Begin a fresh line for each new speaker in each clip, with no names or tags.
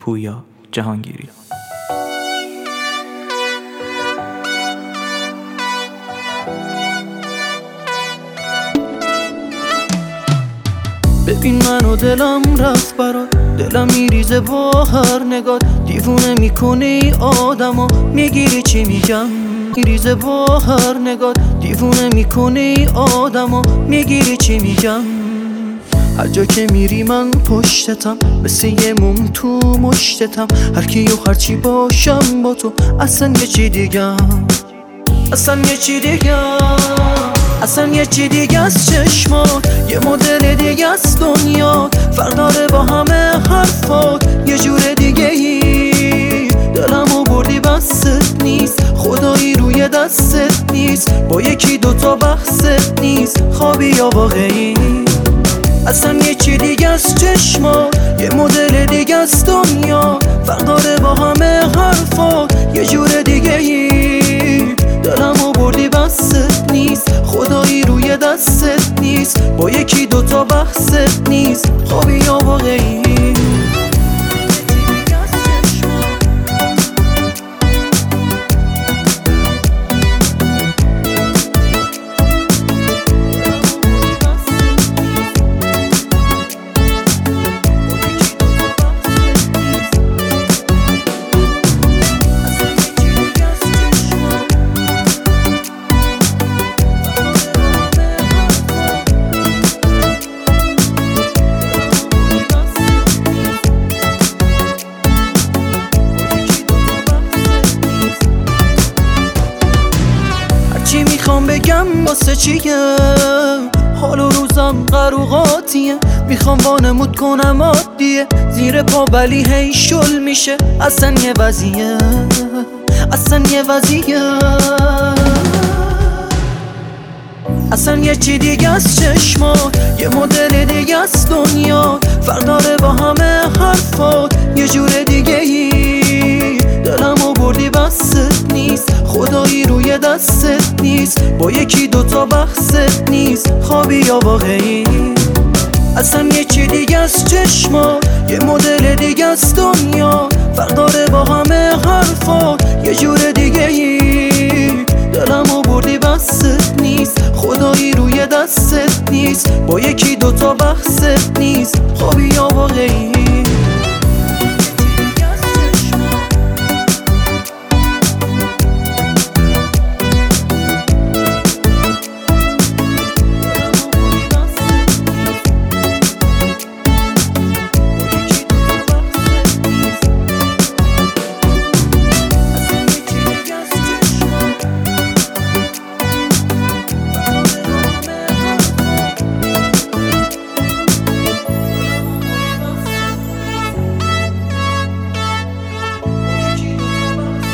پویا جهانگیری.
ببین منو دلم رفت برات، دلم میریزه با هر نگات، دیوونه میکنه ای آدمو، میگیری چی میگم؟ میریزه با هر نگات، دیوونه میکنه ای آدمو، میگیری چی میگم؟ هر جا که میری من پشتتم، مثل یه موم تو مشتتم، هر کی و هر چی باشم با تو اصلا یه چی دیگم، اصلا یه چی دیگم، اصلا یه چی دیگه از چشمات، یه مدل دیگه از دنیا، فرق داره با همه حرفات، یه جور دیگه ای دلمو بردی بست نیست، خدایی روی دستت نیست، با یکی دوتا بحثت نیست، خوابی یا واقعی، اصلا یه چی دیگه از چشمات، یه مدل دیگه از دنیا، فرق داره با همه حرفات، یه جور دیگه ای دلمو بردی بست نیست، خدایی روی دستت نیست، با یکی دوتا بحثت نیست، خوابی یا واقعی. چی میخوام بگم واسه چیه، حال و روزم قروقاتیه، میخوام وانمود کنم عادیه، زیر پا ولی هی شل میشه، اصلا یه وضعیه، اصلا یه وضعیه، اصلا یه چی دیگه از چشمات، یه مدل دیگه از دنیا، فرق داره با همه حرفات، یه جور دیگه ای دلمو بردی بست نیست، خدایی روی دستت نیست، با یکی دوتا بحثت نیست، خوابی یا واقعی، اصلا یه چی دیگه از چشمات، یه مدل دیگه از دنیا، فرق داره با همه حرفات، یه جور دیگه ای دلمو بردی بست نیست، خدایی روی دستت نیست، با یکی دوتا بحثت نیست، خوابی یا واقعی.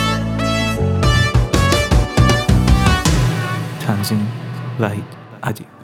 تنظیم وحید عدی.